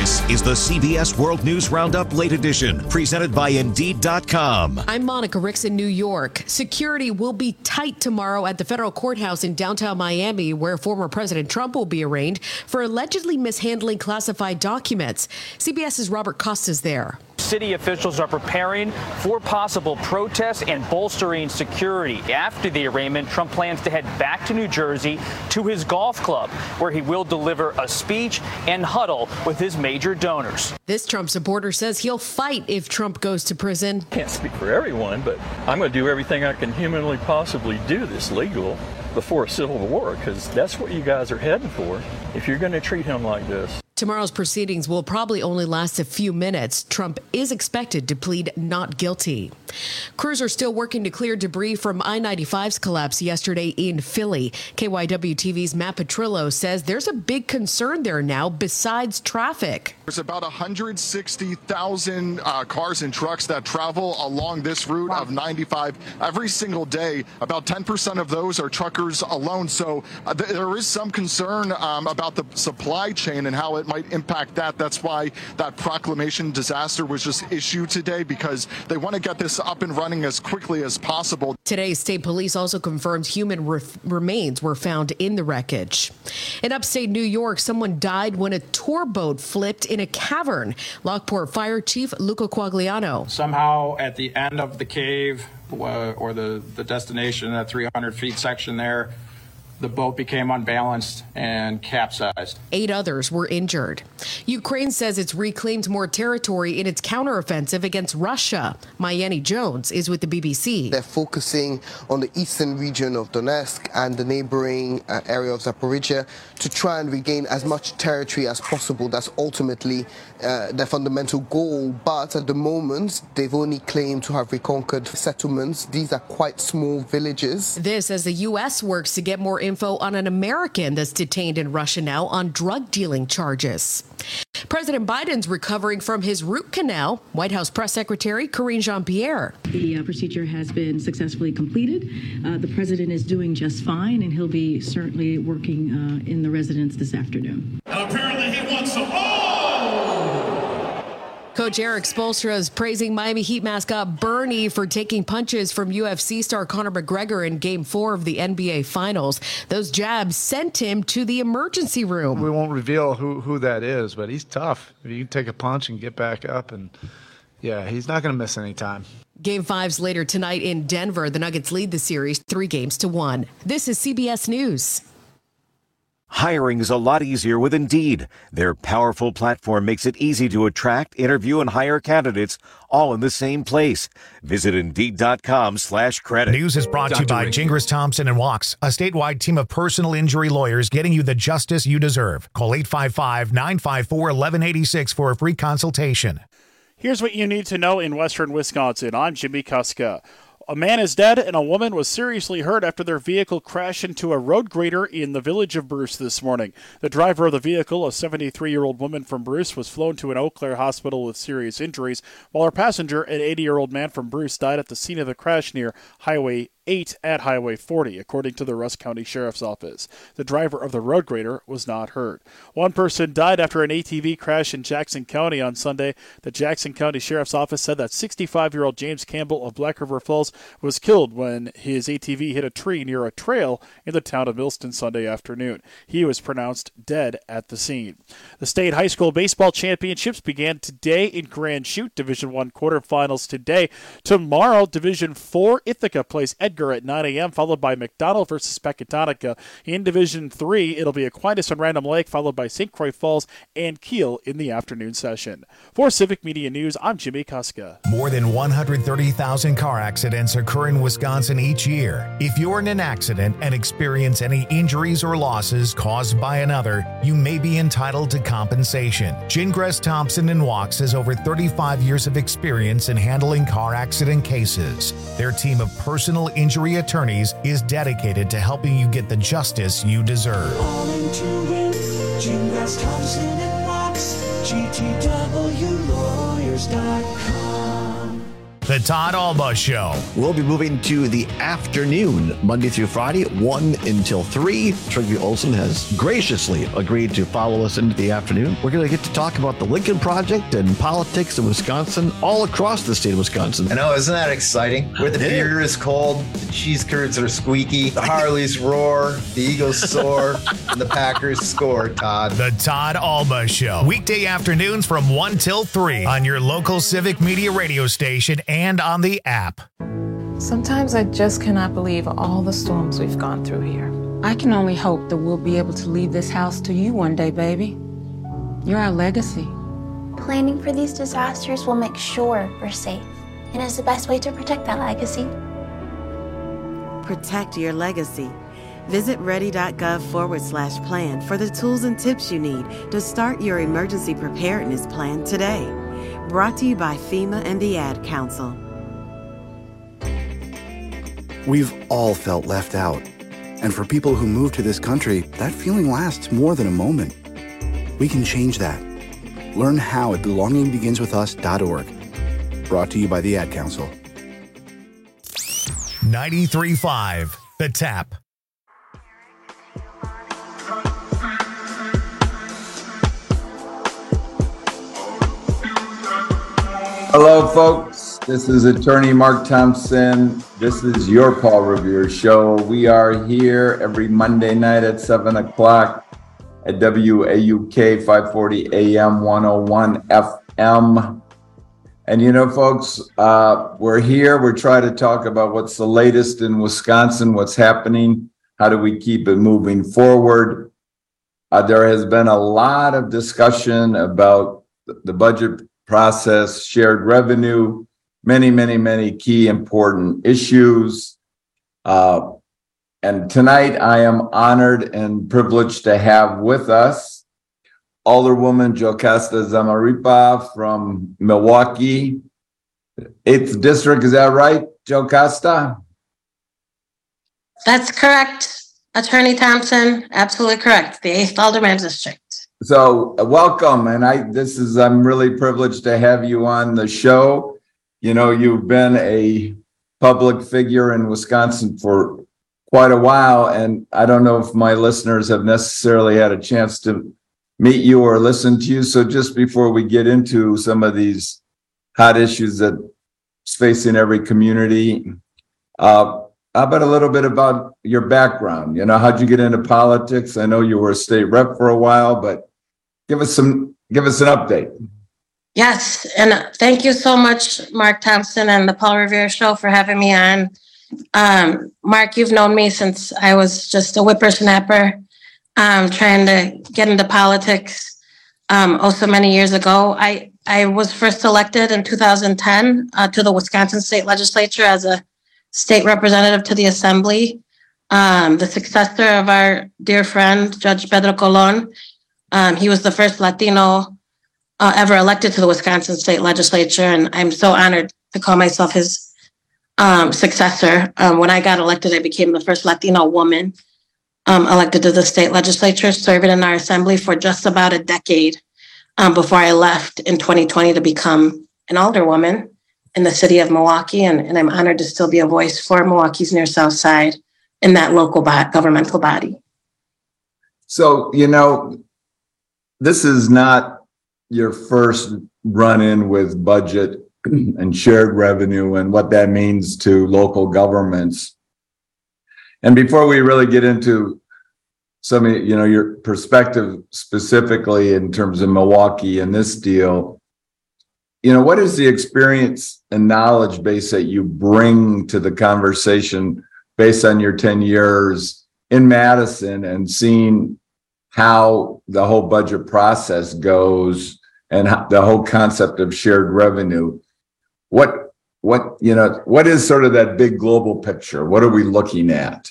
This is the CBS World News Roundup Late Edition, presented by Indeed.com. I'm Monica Ricks in New York. Security will be tight tomorrow at the federal courthouse in downtown Miami, where former President Trump will be arraigned for allegedly mishandling classified documents. CBS's Robert Costa's there. City officials are preparing for possible protests and bolstering security. After the arraignment, Trump plans to head back to New Jersey to his golf club, where he will deliver a speech and huddle with his major donors. This Trump supporter says he'll fight if Trump goes to prison. Can't speak for everyone, but I'm going to do everything I can humanly possibly do that's legal before a civil war, because that's what you guys are heading for if you're going to treat him like this. Tomorrow's proceedings will probably only last a few minutes. Trump is expected to plead not guilty. Crews are still working to clear debris from I-95's collapse yesterday in Philly. KYW-TV's Matt Petrillo says there's a big concern there now besides traffic. There's about 160,000 cars and trucks that travel along this route of 95 every single day. About 10% of those are truckers alone. So there is some concern about the supply chain and how it might impact that. That's why that proclamation disaster was just issued today, because they want to get this up and running as quickly as possible. Today, state police also confirmed human remains were found in the wreckage. In upstate New York, someone died when a tour boat flipped in a cavern. Lockport Fire Chief Luca Quagliano. Somehow at the end of the cave or the destination, that 300 feet section there, the boat became unbalanced and capsized. 8 others were injured. Ukraine says it's reclaimed more territory in its counteroffensive against Russia. Mayeni Jones is with the BBC. They're focusing on the eastern region of Donetsk and the neighboring area of Zaporizhia to try and regain as much territory as possible. That's ultimately their fundamental goal. But at the moment, they've only claimed to have reconquered settlements. These are quite small villages. This as the U.S. works to get more info on an American that's detained in Russia now on drug dealing charges. President Biden's recovering from his root canal. White House Press Secretary Karine Jean-Pierre. The procedure has been successfully completed. The president is doing just fine, and he'll be certainly working in the residence this afternoon. And apparently he wants some Coach Eric Spoelstra is praising Miami Heat mascot Bernie for taking punches from UFC star Conor McGregor in Game 4 of the NBA Finals. Those jabs sent him to the emergency room. We won't reveal who that is, but he's tough. You can take a punch and get back up, and yeah, he's not going to miss any time. Game 5's later tonight in Denver. The Nuggets lead the series 3-1. This is CBS News. Hiring is a lot easier with Indeed. Their powerful platform makes it easy to attract, interview, and hire candidates all in the same place. Visit Indeed.com/credit. News is brought to you by Gingras Thompson & Walks, a statewide team of personal injury lawyers getting you the justice you deserve. Call 855-954-1186 for a free consultation. Here's what you need to know in western Wisconsin. I'm Jimmy Kuska. A man is dead and a woman was seriously hurt after their vehicle crashed into a road grader in the village of Bruce this morning. The driver of the vehicle, a 73-year-old woman from Bruce, was flown to an Eau Claire hospital with serious injuries, while her passenger, an 80-year-old man from Bruce, died at the scene of the crash near Highway 8 at Highway 40, according to the Rusk County Sheriff's Office. The driver of the road grader was not hurt. One person died after an ATV crash in Jackson County on Sunday. The Jackson County Sheriff's Office said that 65-year-old James Campbell of Black River Falls was killed when his ATV hit a tree near a trail in the town of Millston Sunday afternoon. He was pronounced dead at the scene. The state high school baseball championships began today in Grand Chute. Division I quarterfinals today. Tomorrow, Division IV Ithaca plays Edgar at 9 a.m., followed by McDonald versus Pecatonica. In Division III, it'll be Aquinas and Random Lake, followed by St. Croix Falls and Kiel in the afternoon session. For Civic Media News, I'm Jimmy Kuska. More than 130,000 car accidents occur in Wisconsin each year. If you're in an accident and experience any injuries or losses caused by another, you may be entitled to compensation. Gingras Thompson & Walks has over 35 years of experience in handling car accident cases. Their team of personal injury attorneys is dedicated to helping you get the justice you deserve. All into it, Gingras Thompson & Walks, GTWlawyers.com. The Todd Alba Show. We'll be moving to the afternoon, Monday through Friday, 1 until 3. Trygve Olsen has graciously agreed to follow us into the afternoon. We're going to get to talk about the Lincoln Project and politics in Wisconsin, all across the state of Wisconsin. I know, isn't that exciting? Where the beer is cold, the cheese curds are squeaky, the Harleys roar, the Eagles soar, and the Packers score, Todd. The Todd Alba Show. Weekday afternoons from 1 till 3 on your local Civic Media radio station and on the app. Sometimes I just cannot believe all the storms we've gone through here. I can only hope that we'll be able to leave this house to you one day, baby. You're our legacy. Planning for these disasters will make sure we're safe, and is the best way to protect that legacy. Protect your legacy. Visit ready.gov/plan for the tools and tips you need to start your emergency preparedness plan today. Brought to you by FEMA and the Ad Council. We've all felt left out. And for people who move to this country, that feeling lasts more than a moment. We can change that. Learn how at belongingbeginswithus.org. Brought to you by the Ad Council. 93.5 The Tap. Hello, folks. This is attorney Mark Thompson. This is your Paul Revere Show. We are here every Monday night at 7 o'clock at WAUK 540 AM 101 FM. And you know, folks, we're here. We're trying to talk about what's the latest in Wisconsin, what's happening, how do we keep it moving forward. There has been a lot of discussion about the budget process, shared revenue, many key important issues. And tonight I am honored and privileged to have with us Alderwoman Jocasta Zamarripa from Milwaukee, 8th District. Is that right, Jocasta? That's correct, Attorney Thompson. Absolutely correct. The 8th Alderman District. So welcome, and I'm really privileged to have you on the show. You know, you've been a public figure in Wisconsin for quite a while, and I don't know if my listeners have necessarily had a chance to meet you or listen to you. So just before we get into some of these hot issues that's facing every community, how about a little bit about your background? You know, how'd you get into politics? I know you were a state rep for a while, but give us an update. Yes, and thank you so much, Mark Thompson and the Paul Revere Show, for having me on. Mark, you've known me since I was just a whippersnapper, trying to get into politics so many years ago. I was first elected in 2010 to the Wisconsin State Legislature as a state representative to the Assembly, the successor of our dear friend, Judge Pedro Colon. He was the first Latino ever elected to the Wisconsin State Legislature, and I'm so honored to call myself his successor. When I got elected, I became the first Latino woman elected to the state legislature, serving in our assembly for just about a decade before I left in 2020 to become an alderwoman in the city of Milwaukee, and I'm honored to still be a voice for Milwaukee's Near South Side in that local governmental body. So, you know, this is not your first run-in with budget and shared revenue and what that means to local governments. And before we really get into some of, you know, your perspective specifically in terms of Milwaukee and this deal, you know, what is the experience and knowledge base that you bring to the conversation based on your 10 years in Madison and seeing how the whole budget process goes and how the whole concept of shared revenue? What is sort of that big global picture? What are we looking at?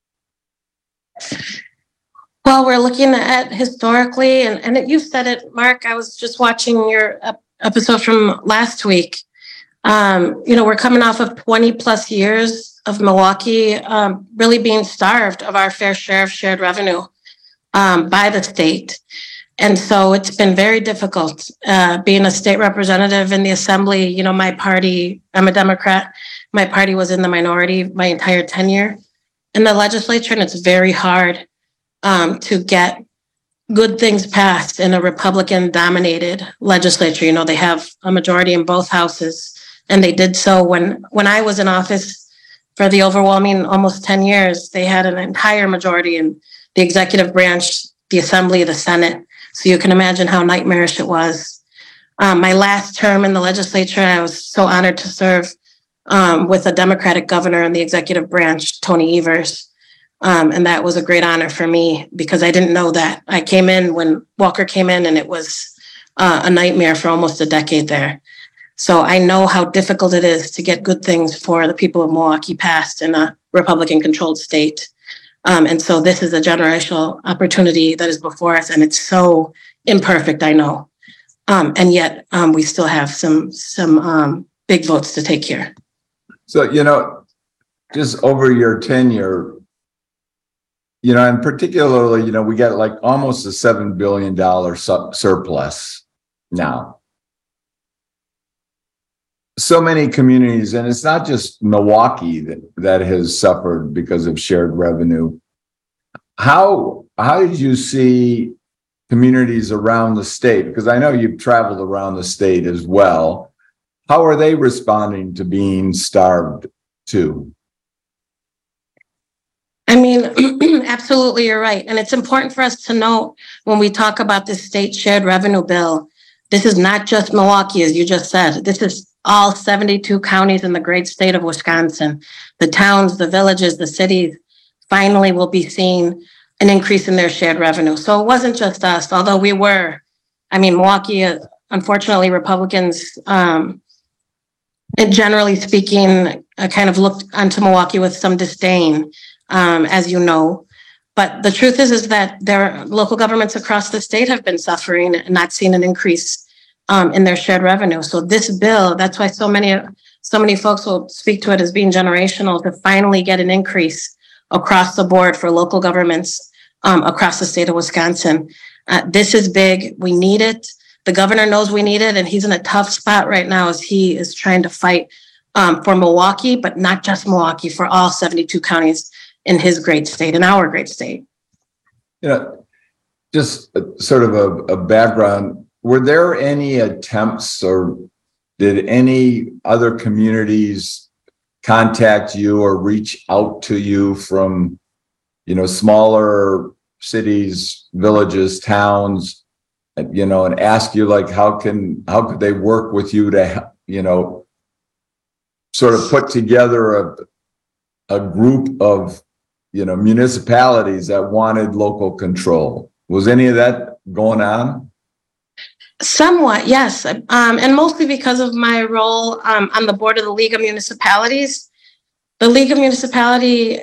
Well, we're looking at historically, and you said it, Mark. I was just watching your episode from last week. We're coming off of 20 plus years of Milwaukee really being starved of our fair share of shared revenue by the state. And so it's been very difficult being a state representative in the assembly. You know, my party, I'm a Democrat. My party was in the minority my entire tenure in the legislature, and it's very hard to get good things passed in a Republican-dominated legislature. You know, they have a majority in both houses, and they did so when I was in office for the overwhelming almost 10 years. They had an entire majority in the executive branch, the assembly, the Senate. So you can imagine how nightmarish it was. My last term in the legislature, I was so honored to serve with a Democratic governor in the executive branch, Tony Evers. And that was a great honor for me because I didn't know that. I came in when Walker came in, and it was a nightmare for almost a decade there. So I know how difficult it is to get good things for the people of Milwaukee passed in a Republican-controlled state. And so this is a generational opportunity that is before us, and it's so imperfect, I know. And yet we still have some big votes to take here. So, you know, just over your tenure, you know, and particularly, you know, we got like almost a $7 billion surplus now. So many communities, and it's not just Milwaukee that has suffered because of shared revenue. How did you see communities around the state? Because I know you've traveled around the state as well. How are they responding to being starved too? I mean, absolutely, you're right. And it's important for us to note when we talk about this state shared revenue bill, this is not just Milwaukee, as you just said. This is all 72 counties in the great state of Wisconsin. The towns, the villages, the cities finally will be seeing an increase in their shared revenue. So it wasn't just us, although we were. I mean, Milwaukee, unfortunately, Republicans, and generally speaking, kind of looked onto Milwaukee with some disdain, as you know. But the truth is that their local governments across the state have been suffering and not seeing an increase in their shared revenue. So this bill, that's why so many folks will speak to it as being generational, to finally get an increase across the board for local governments across the state of Wisconsin. This is big. We need it. The governor knows we need it, and he's in a tough spot right now as he is trying to fight for Milwaukee, but not just Milwaukee, for all 72 counties in his great state, in our great state. Yeah, just sort of a background. Were there any attempts, or did any other communities contact you or reach out to you from, you know, smaller cities, villages, towns, you know, and ask you like, how could they work with you to, you know, sort of put together a group of, you know, municipalities that wanted local control? Was any of that going on? Somewhat, yes. And mostly because of my role on the board of the League of Municipalities. The League of Municipalities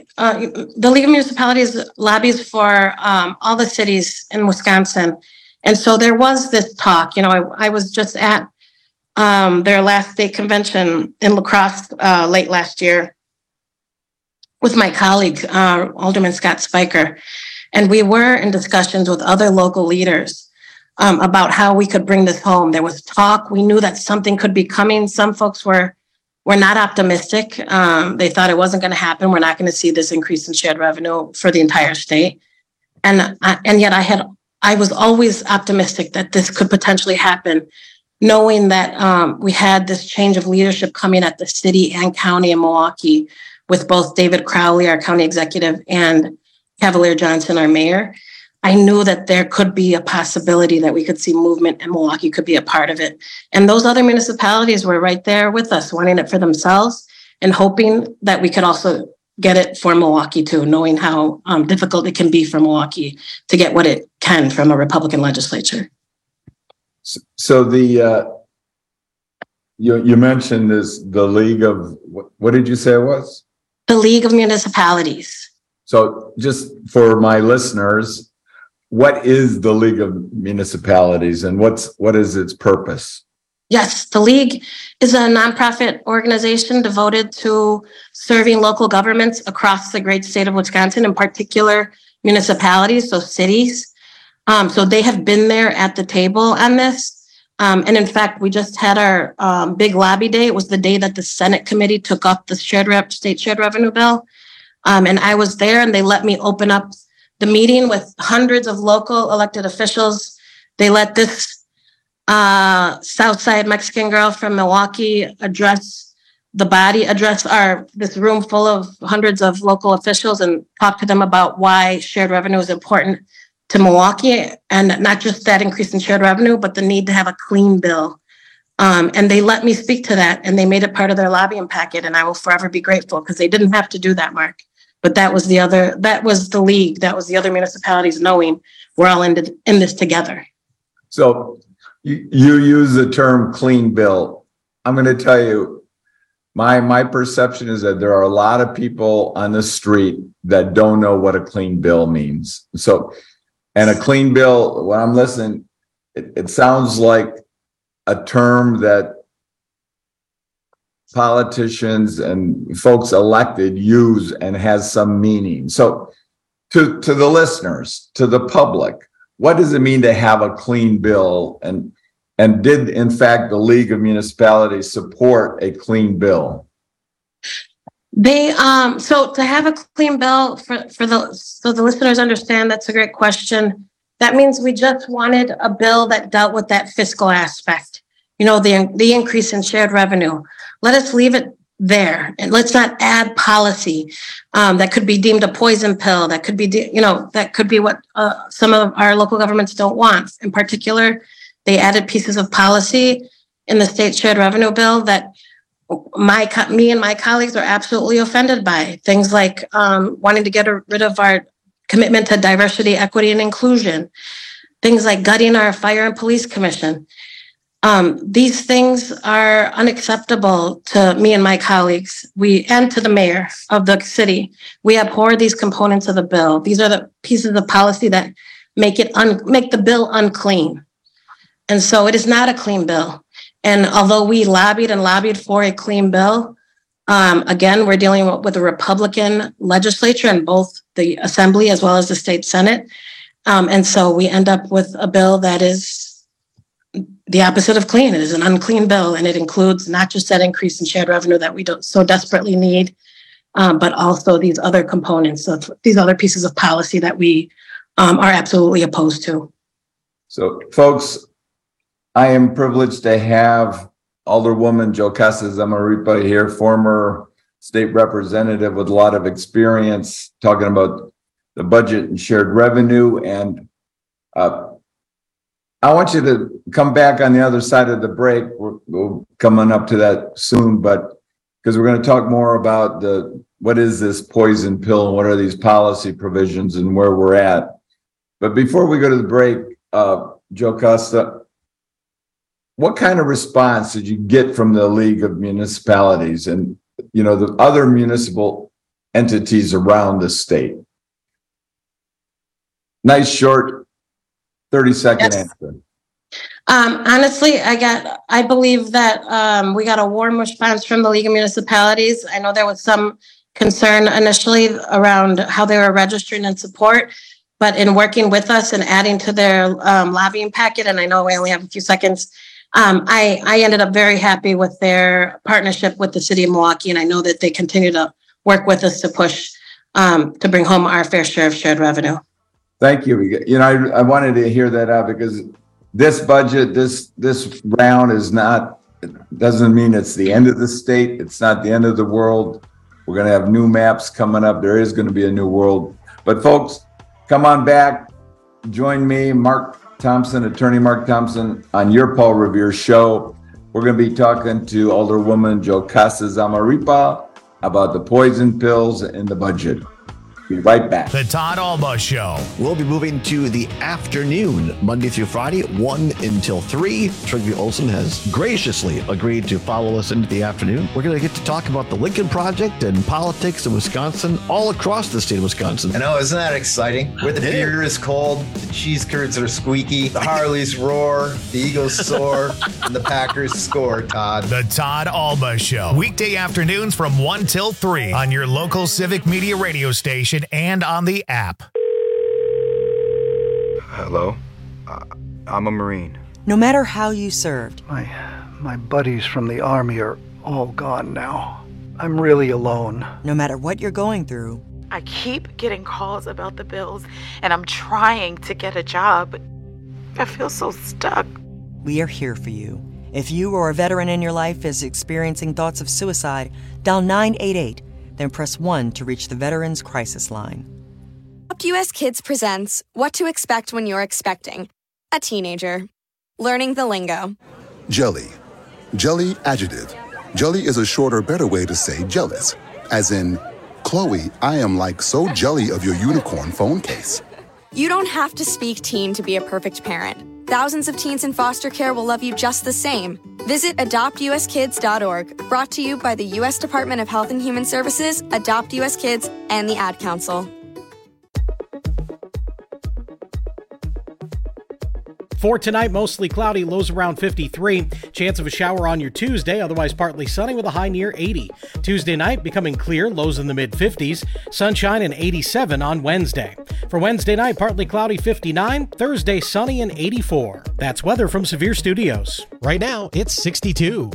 lobbies for all the cities in Wisconsin. And so there was this talk. You know, I was just at their last state convention in La Crosse late last year with my colleague, Alderman Scott Spiker. And we were in discussions with other local leaders about how we could bring this home. There was talk. We knew that something could be coming. Some folks were not optimistic. They thought it wasn't going to happen. We're not going to see this increase in shared revenue for the entire state. And yet I was always optimistic that this could potentially happen, knowing that we had this change of leadership coming at the city and county in Milwaukee with both David Crowley, our county executive, and Cavalier Johnson, our mayor. I knew that there could be a possibility that we could see movement and Milwaukee could be a part of it. And those other municipalities were right there with us, wanting it for themselves and hoping that we could also get it for Milwaukee too, knowing how difficult it can be for Milwaukee to get what it can from a Republican legislature. So you mentioned the League of, what did you say it was? The League of Municipalities. So just for my listeners, what is the League of Municipalities and what is its purpose? Yes, the League is a nonprofit organization devoted to serving local governments across the great state of Wisconsin, in particular municipalities, so cities. So they have been there at the table on this. And in fact, we just had our big lobby day. It was the day that the Senate committee took up the state shared revenue bill. And I was there, and they let me open up the meeting with hundreds of local elected officials. They let this Southside Mexican girl from Milwaukee address this room full of hundreds of local officials and talk to them about why shared revenue is important to Milwaukee, and not just that increase in shared revenue, but the need to have a clean bill. And they let me speak to that, and they made it part of their lobbying packet, and I will forever be grateful, because they didn't have to do that, Mark. But that was the league, that was the other municipalities knowing we're all in this together. So you use the term clean bill. I'm going to tell you, my perception is that there are a lot of people on the street that don't know what a clean bill means. So, and a clean bill, when I'm listening, it sounds like a term that politicians and folks elected use and has some meaning. So to the listeners, to the public, what does it mean to have a clean bill? And did, in fact, the League of Municipalities support a clean bill? They so to have a clean bill so the listeners understand, that's a great question. That means we just wanted a bill that dealt with that fiscal aspect. The increase in shared revenue. Let us leave it there, and let's not add policy that could be deemed a poison pill. That could be, that could be what some of our local governments don't want. In particular, they added pieces of policy in the state shared revenue bill that me and my colleagues are absolutely offended by. Things like wanting to get rid of our commitment to diversity, equity, and inclusion. Things like gutting our fire and police commission. These things are unacceptable to me and my colleagues, and to the mayor of the city. We abhor these components of the bill. These are the pieces of policy that make the bill unclean. And so it is not a clean bill. And although we lobbied for a clean bill, again, we're dealing with a Republican legislature in both the Assembly as well as the state Senate. And so we end up with a bill that is the opposite of clean. It is an unclean bill, and it includes not just that increase in shared revenue that we don't so desperately need, but also these other components of these other pieces of policy that we are absolutely opposed to. So, folks, I am privileged to have Alderwoman Jocasta Zamarripa here, former state representative with a lot of experience talking about the budget and shared revenue. And I want you to come back on the other side of the break. We're coming up to that soon, but because we're going to talk more about what is this poison pill and what are these policy provisions and where we're at. But before we go to the break, Jocasta, what kind of response did you get from the League of Municipalities and the other municipal entities around the state? Nice short 30-second answer. Honestly, I believe that we got a warm response from the League of Municipalities. I know there was some concern initially around how they were registering and support, but in working with us and adding to their lobbying packet, and I know we only have a few seconds, I ended up very happy with their partnership with the city of Milwaukee, and I know that they continue to work with us to push to bring home our fair share of shared revenue. Thank you. I wanted to hear that out because this budget, this round doesn't mean it's the end of the state. It's not the end of the world. We're going to have new maps coming up. There is going to be a new world. But folks, come on back. Join me, Mark Thompson, Attorney Mark Thompson, on your Paul Revere show. We're going to be talking to Alderwoman Jocasta Zamarripa about the poison pills in the budget. Be right back. The Todd Alba Show. We'll be moving to the afternoon, Monday through Friday, 1 until 3. Trygve Olsen has graciously agreed to follow us into the afternoon. We're going to get to talk about the Lincoln Project and politics in Wisconsin, all across the state of Wisconsin. I know, isn't that exciting? Where the beer is cold, the cheese curds are squeaky, the Harleys roar, the Eagles soar, and the Packers score, Todd. The Todd Alba Show. Weekday afternoons from 1 till 3 on your local Civic Media radio station and on the app. Hello? I'm a Marine. No matter how you served. My buddies from the Army are all gone now. I'm really alone. No matter what you're going through. I keep getting calls about the bills, and I'm trying to get a job, but I feel so stuck. We are here for you. If you or a veteran in your life is experiencing thoughts of suicide, dial 988, then press 1 to reach the Veterans Crisis Line. Adopt US Kids presents What to Expect When You're Expecting a Teenager. Learning the lingo. Jelly. Jelly adjective. Jelly is a shorter, better way to say jealous. As in, Chloe, I am like so jelly of your unicorn phone case. You don't have to speak teen to be a perfect parent. Thousands of teens in foster care will love you just the same. Visit adoptuskids.org, brought to you by the U.S. Department of Health and Human Services, Adopt U.S. Kids, and the Ad Council. For tonight, mostly cloudy, lows around 53. Chance of a shower on your Tuesday, otherwise partly sunny with a high near 80. Tuesday night, becoming clear, lows in the mid-50s. Sunshine and 87 on Wednesday. For Wednesday night, partly cloudy, 59. Thursday, sunny and 84. That's weather from Severe Studios. Right now, it's 62.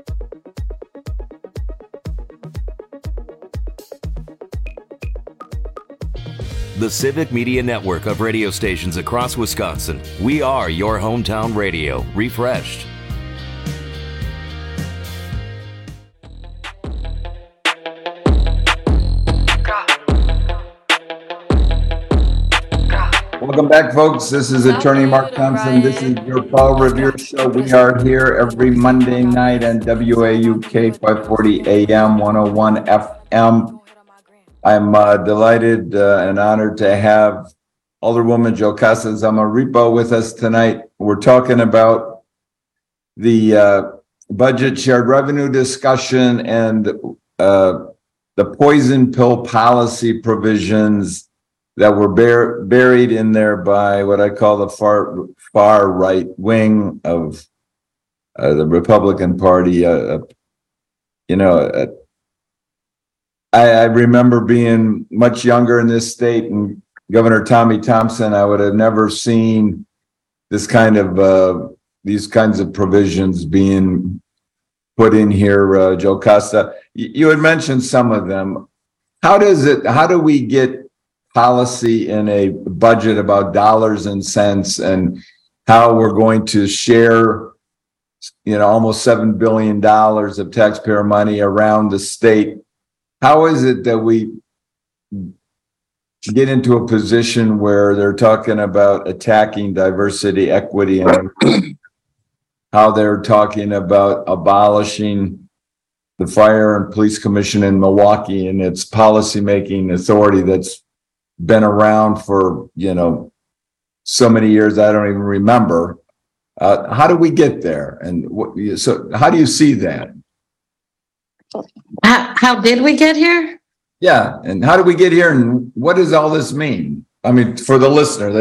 The Civic Media Network of radio stations across Wisconsin. We are your hometown radio, refreshed. Welcome back, folks. This is Attorney Mark Thompson. This is your Paul Revere Show. We are here every Monday night on WAUK 540 AM 101 FM. I'm delighted and honored to have Alderwoman Jocasta Zamarripa with us tonight. We're talking about the budget shared revenue discussion and the poison pill policy provisions that were buried in there by what I call the far right wing of the Republican Party. I remember being much younger in this state, and Governor Tommy Thompson, I would have never seen this kind of these kinds of provisions being put in here. Jocasta, you had mentioned some of them. How do we get policy in a budget about dollars and cents, and how we're going to share, almost $7 billion of taxpayer money around the state? How is it that we get into a position where they're talking about attacking diversity, equity, and how they're talking about abolishing the Fire and Police Commission in Milwaukee and its policymaking authority that's been around for, so many years I don't even remember. How do we get there? And so how do you see that? How did we get here? Yeah, and how did we get here, and what does all this mean? I mean, for the listener,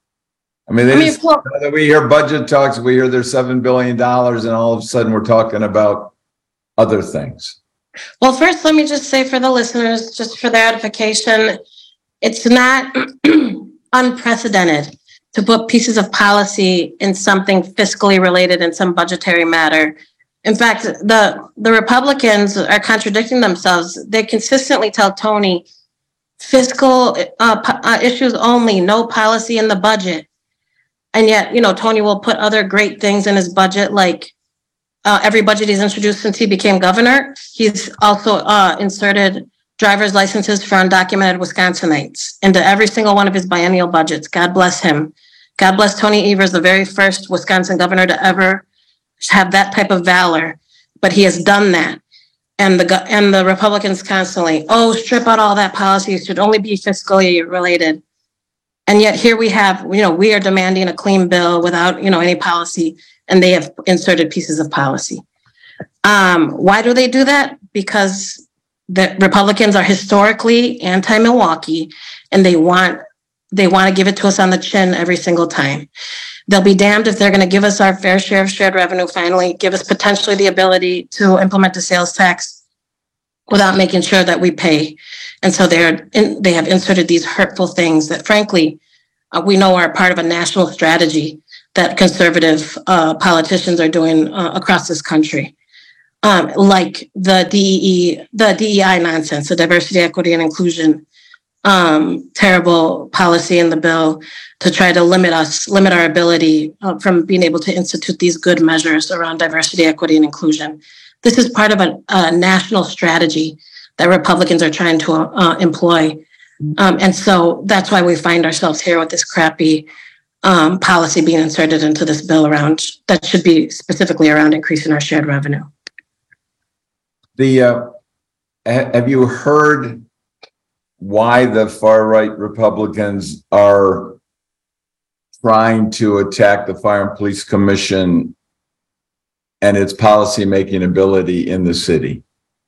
we hear budget talks, we hear there's $7 billion, and all of a sudden we're talking about other things. Well, first, let me just say for the listeners, just for their edification, it's not unprecedented to put pieces of policy in something fiscally related in some budgetary matter. In fact, the Republicans are contradicting themselves. They consistently tell Tony, fiscal issues only, no policy in the budget. And yet, Tony will put other great things in his budget, like every budget he's introduced since he became governor. He's also inserted driver's licenses for undocumented Wisconsinites into every single one of his biennial budgets. God bless him. God bless Tony Evers, the very first Wisconsin governor to ever have that type of valor, but he has done that. And the Republicans constantly, strip out all that policy. It should only be fiscally related. And yet here we have, we are demanding a clean bill without, any policy, and they have inserted pieces of policy. Why do they do that? Because the Republicans are historically anti-Milwaukee, and they want to give it to us on the chin every single time. They'll be damned if they're going to give us our fair share of shared revenue, finally, give us potentially the ability to implement the sales tax without making sure that we pay. And so they have inserted these hurtful things that, frankly, we know are part of a national strategy that conservative politicians are doing across this country. Like the DEI nonsense, the diversity, equity, and inclusion, terrible policy in the bill to try to limit our ability from being able to institute these good measures around diversity, equity, and inclusion. This is part of a national strategy that Republicans are trying to employ. And so that's why we find ourselves here with this crappy policy being inserted into this bill that should be specifically around increasing our shared revenue. Have you heard why the far-right Republicans are trying to attack the Fire and Police Commission and its policy-making ability in the city?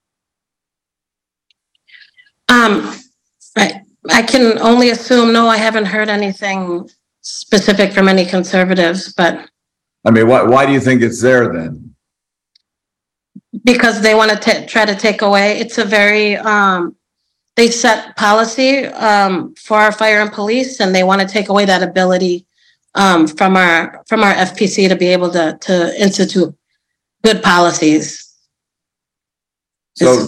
I can only assume, no, I haven't heard anything specific from any conservatives, but... I mean, why do you think it's there then? Because they want to try to take away. It's a very... they set policy for our fire and police, and they want to take away that ability from our FPC to be able to institute good policies. So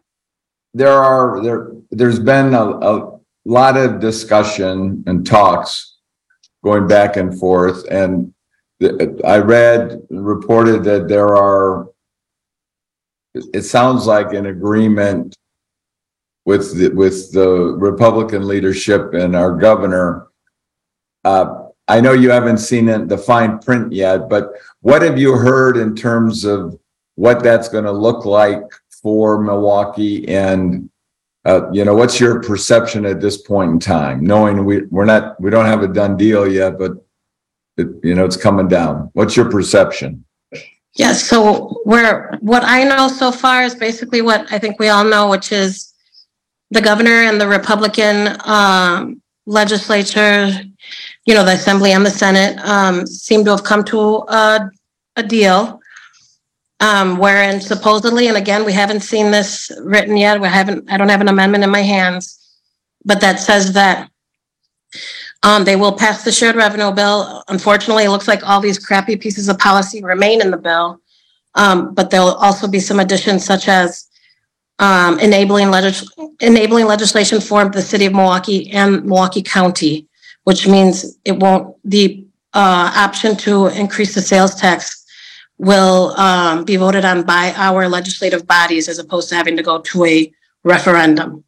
there's been a lot of discussion and talks going back and forth, and I reported that it sounds like an agreement with the Republican leadership and our governor. I know you haven't seen the fine print yet, but what have you heard in terms of what that's going to look like for Milwaukee? And what's your perception at this point in time, knowing we don't have a done deal yet, but it's coming down? What's your perception? Yes. So what I know so far is basically what I think we all know, which is the governor and the Republican legislature, the Assembly and the Senate seem to have come to a deal wherein supposedly, and again, we haven't seen this written yet. I don't have an amendment in my hands, but that says that they will pass the shared revenue bill. Unfortunately, it looks like all these crappy pieces of policy remain in the bill, but there'll also be some additions such as enabling legislation for the city of Milwaukee and Milwaukee County, which means the option to increase the sales tax will be voted on by our legislative bodies as opposed to having to go to a referendum.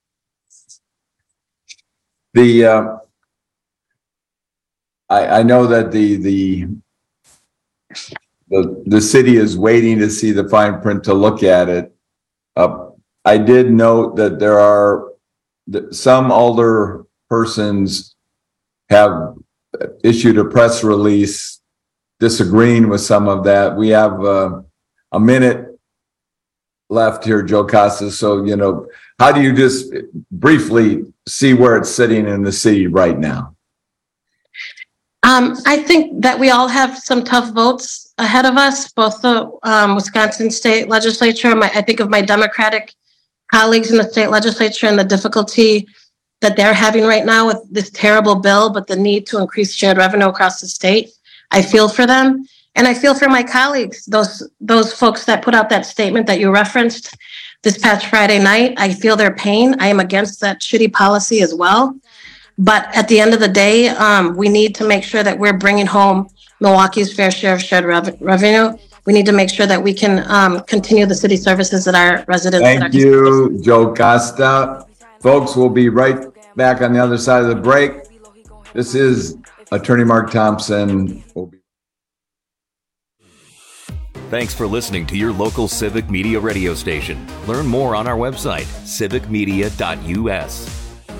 I know that the city is waiting to see the fine print to look at it. I did note that there are some older persons have issued a press release disagreeing with some of that. We have a minute left here, Joe Costa. So, how do you just briefly see where it's sitting in the city right now? I think that we all have some tough votes ahead of us, both the Wisconsin state legislature. I think of my Democratic colleagues in the state legislature and the difficulty that they're having right now with this terrible bill, but the need to increase shared revenue across the state. I feel for them. And I feel for my colleagues, those folks that put out that statement that you referenced this past Friday night. I feel their pain. I am against that shitty policy as well. But at the end of the day, we need to make sure that we're bringing home Milwaukee's fair share of shared revenue. We need to make sure that we can continue the city services that our residents. Thank you, Joe Costa. Folks, we'll be right back on the other side of the break. This is Attorney Mark Thompson. Thanks for listening to your local Civic Media radio station. Learn more on our website, civicmedia.us.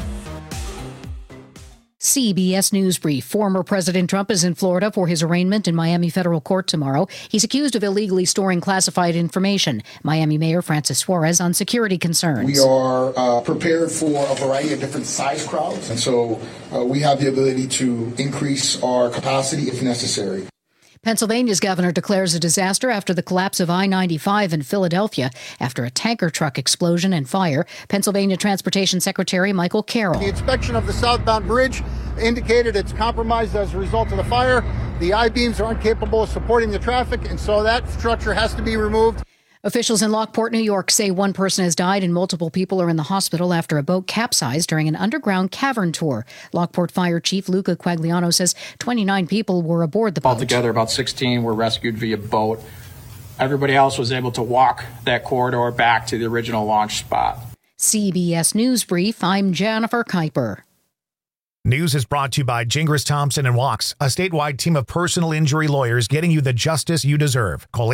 CBS News Brief. Former President Trump is in Florida for his arraignment in Miami federal court tomorrow. He's accused of illegally storing classified information. Miami Mayor Francis Suarez on security concerns. We are prepared for a variety of different size crowds, and so we have the ability to increase our capacity if necessary. Pennsylvania's governor declares a disaster after the collapse of I-95 in Philadelphia after a tanker truck explosion and fire. Pennsylvania Transportation Secretary Michael Carroll. The inspection of the southbound bridge indicated it's compromised as a result of the fire. The I-beams are incapable of supporting the traffic, and so that structure has to be removed. Officials in Lockport, New York say one person has died and multiple people are in the hospital after a boat capsized during an underground cavern tour. Lockport Fire Chief Luca Quagliano says 29 people were aboard the boat. Altogether, about 16 were rescued via boat. Everybody else was able to walk that corridor back to the original launch spot. CBS News Brief, I'm Jennifer Kuiper. News is brought to you by Gingras Thompson & Walks, a statewide team of personal injury lawyers getting you the justice you deserve. Call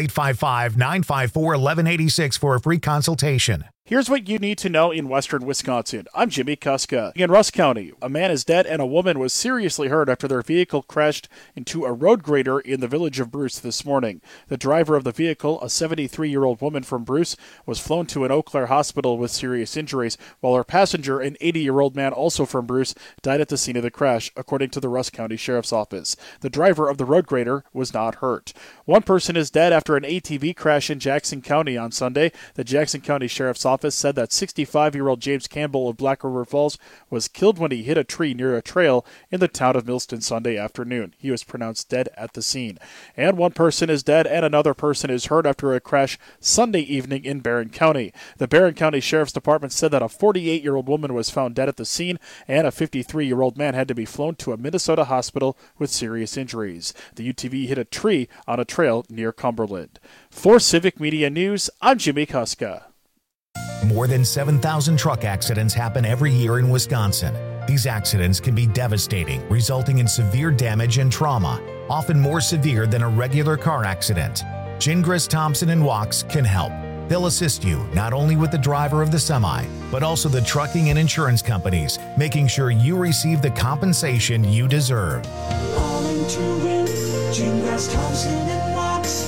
855-954-1186 for a free consultation. Here's what you need to know in western Wisconsin. I'm Jimmy Kuska. In Rusk County, a man is dead and a woman was seriously hurt after their vehicle crashed into a road grader in the village of Bruce this morning. The driver of the vehicle, a 73-year-old woman from Bruce, was flown to an Eau Claire hospital with serious injuries, while her passenger, an 80-year-old man also from Bruce, died at the scene of the crash, according to the Rusk County Sheriff's Office. The driver of the road grader was not hurt. One person is dead after an ATV crash in Jackson County on Sunday. The Jackson County Sheriff's Office said that 65-year-old James Campbell of Black River Falls was killed when he hit a tree near a trail in the town of Millston Sunday afternoon. He was pronounced dead at the scene. And one person is dead and another person is hurt after a crash Sunday evening in Barron County. The Barron County Sheriff's Department said that a 48-year-old woman was found dead at the scene and a 53-year-old man had to be flown to a Minnesota hospital with serious injuries. The UTV hit a tree on a trail near Cumberland. For Civic Media News, I'm Jimmy Kuska. More than 7,000 truck accidents happen every year in Wisconsin. These accidents can be devastating, resulting in severe damage and trauma, often more severe than a regular car accident. Gingras Thompson & Walks can help. They'll assist you not only with the driver of the semi, but also the trucking and insurance companies, making sure you receive the compensation you deserve. Calling to win, Gingras Thompson & Walks,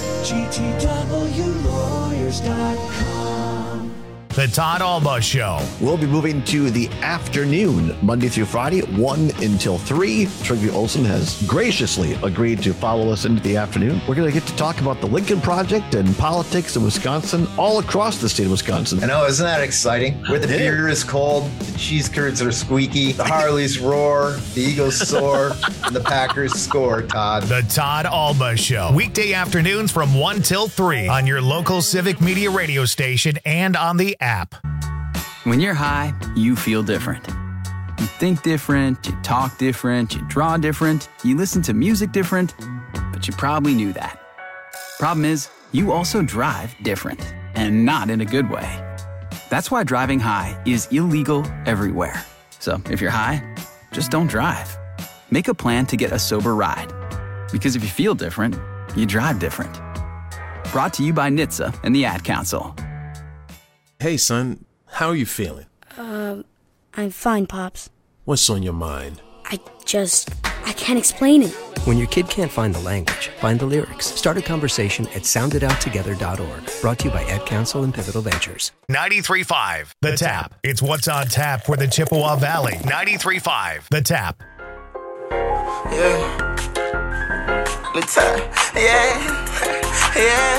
GTWlawyers.com. The Todd Alba Show. We'll be moving to the afternoon, Monday through Friday, 1 until 3. Trygve Olsen has graciously agreed to follow us into the afternoon. We're going to get to talk about the Lincoln Project and politics in Wisconsin, all across the state of Wisconsin. I know, isn't that exciting? Where the beer is cold, the cheese curds are squeaky, the Harleys roar, the Eagles soar, and the Packers score, Todd. The Todd Alba Show. Weekday afternoons from 1 till 3 on your local Civic Media radio station and on the app. When you're high, you feel different. You think different, you talk different, you draw different, you listen to music different, but you probably knew that. Problem is, you also drive different, and not in a good way. That's why driving high is illegal everywhere. So if you're high, just don't drive. Make a plan to get a sober ride. Because if you feel different, you drive different. Brought to you by NHTSA and the Ad Council. Hey, son, how are you feeling? I'm fine, Pops. What's on your mind? I can't explain it. When your kid can't find the language, find the lyrics. Start a conversation at soundidouttogether.org. Brought to you by Ad Council and Pivotal Ventures. 93.5 The Tap. It's what's on tap for the Chippewa Valley. 93.5 The Tap. Yeah. The Tap. Yeah.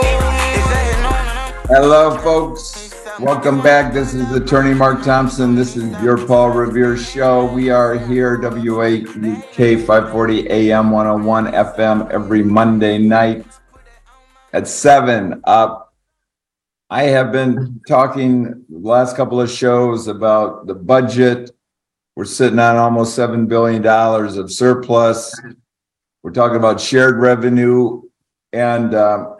Hello, folks. Welcome back. This is Attorney Mark Thompson. This is your Paul Revere Show. We are here, WAUK 540 AM 101 FM every Monday night at 7. I have been talking the last couple of shows about the budget. We're sitting on almost $7 billion of surplus. We're talking about shared revenue and the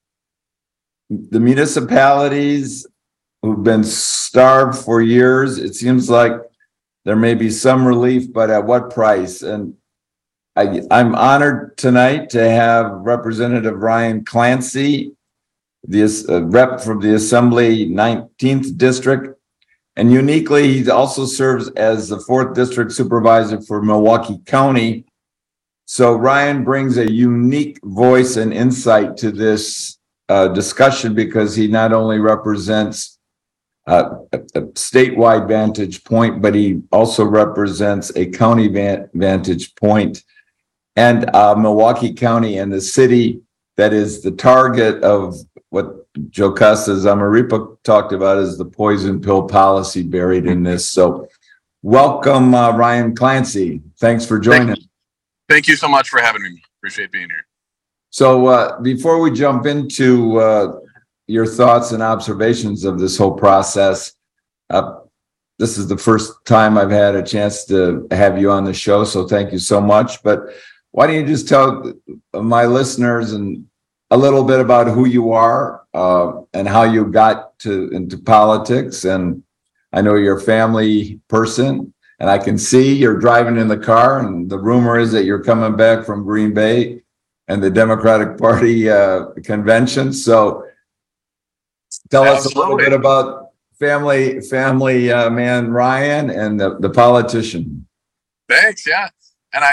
municipalities who've been starved for years. It seems like there may be some relief, but at what price? And I'm honored tonight to have Representative Ryan Clancy, the rep from the Assembly 19th District. And uniquely, he also serves as the 4th District Supervisor for Milwaukee County. So Ryan brings a unique voice and insight to this discussion because he not only represents a statewide vantage point, but he also represents a county vantage point, and Milwaukee County and the city that is the target of what Jocasta Zamaripa talked about as the poison pill policy buried in this. So Welcome, Ryan Clancy. Thanks for joining. Thank you so much for having me. Appreciate being here. So before we jump into your thoughts and observations of this whole process, this is the first time I've had a chance to have you on the show, so thank you so much. But why don't you just tell my listeners a little bit about who you are and how you got into politics? And I know you're a family person, and I can see you're driving in the car, and the rumor is that you're coming back from Green Bay and the Democratic Party convention. So tell us a little bit about family man Ryan and the politician. Thanks. Yeah. And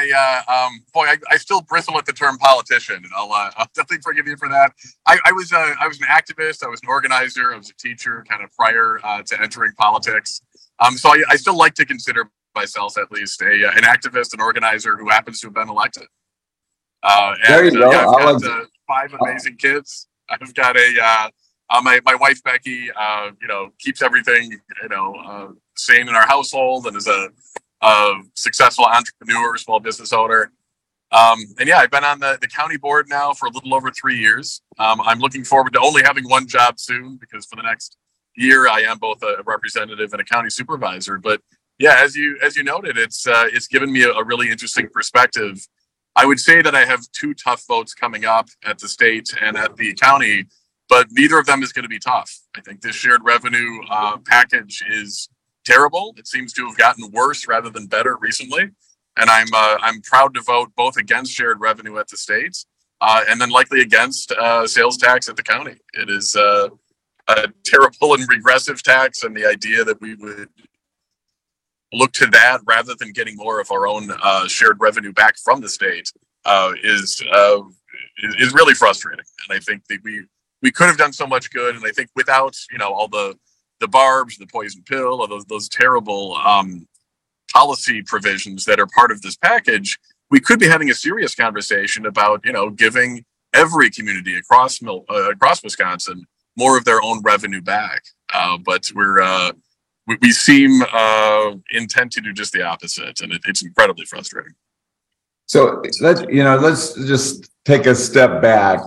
I still bristle at the term politician, and I'll definitely forgive you for that. I was an activist. I was an organizer. I was a teacher, kind of prior to entering politics. So I still like to consider myself at least an activist, an organizer who happens to have been elected. There you go. Yeah, I've got 5 amazing kids. I've got my wife Becky. Keeps everything sane in our household, and is a successful entrepreneur, small business owner. And yeah, I've been on the county board now for a little over 3 years. I'm looking forward to only having one job soon, because for the next year I am both a representative and a county supervisor. But yeah, as you noted, it's given me a really interesting perspective. I would say that I have 2 tough votes coming up at the state and at the county, but neither of them is going to be tough. I think this shared revenue package is terrible. It seems to have gotten worse rather than better recently, and I'm proud to vote both against shared revenue at the state and then likely against sales tax at the county. It is a terrible and regressive tax, and the idea that we would look to that rather than getting more of our own shared revenue back from the state is really frustrating. And I think that we could have done so much good, and I think without all the barbs, the poison pill, or those terrible policy provisions that are part of this package, we could be having a serious conversation about, giving every community across Wisconsin more of their own revenue back. But we seem intent to do just the opposite, and it's incredibly frustrating. So let's just take a step back.